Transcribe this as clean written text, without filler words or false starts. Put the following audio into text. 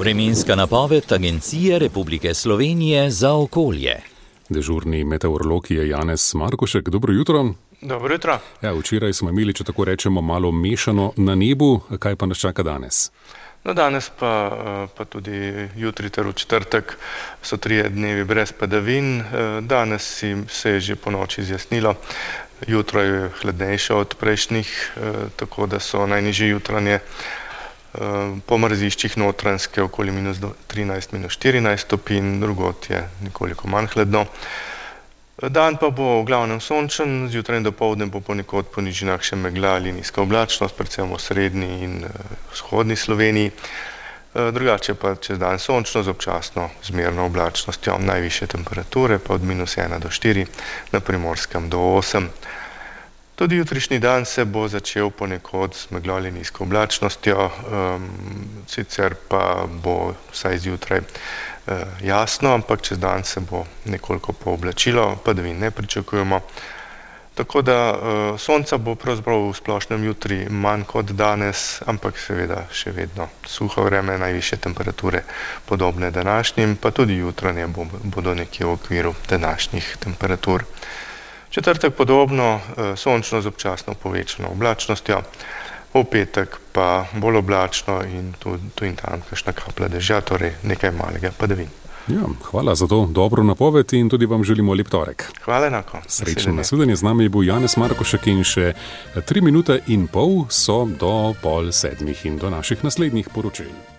Vremenska napoved Agencije Republike Slovenije za okolje. Dežurni meteorolog je Janez Markošek. Dobro jutro. Dobro jutro. Ja, včeraj smo imeli, če tako rečemo, malo mešano na nebu. Kaj pa nas čaka danes? No, danes pa tudi jutri ter v četrtek so 3 dnevi brez padavin. Danes se je že po noči zjasnilo. Jutro je hladnejše od prejšnjih, tako da so najnižje jutranje po mrziščih notranjske okoli -13, -14 stopinj, drugod je nekoliko manj hladno. Dan pa bo v glavnem sončen, zjutraj in dopoldne bo ponekod po nižinah še megla ali nizka oblačnost, predvsem v srednji in vzhodni Sloveniji. Drugače pa čez dan sončno z občasno zmerno oblačnostjo, najvišje temperature pa od -1 do 4, na Primorskem do 8. Tudi jutrišnji dan se bo začel ponekod z meglo ali nizko oblačnostjo, sicer pa bo vsaj zjutraj jasno, ampak čez dan se bo nekoliko pooblačilo, padavin ne pričakujemo. Tako da sonca bo pravzaprav v splošnem jutri manj kot danes, ampak seveda še vedno suho vreme, najvišje temperature podobne današnjim, pa tudi jutranje bodo nekje v okviru današnjih temperatur. Četrtek podobno, sončno z občasno povečano oblačnostjo, v petek pa bolj oblačno in tu in tam kakšna kaplja dežja, torej nekaj malega padavin. Ja, hvala za to dobro napoved in tudi vam želimo lep torek. Hvala enako. Srečno nasvidenje, z nami je bil Janez Markošek in še 3 minute in pol so do 6:30 in do naših naslednjih poročil.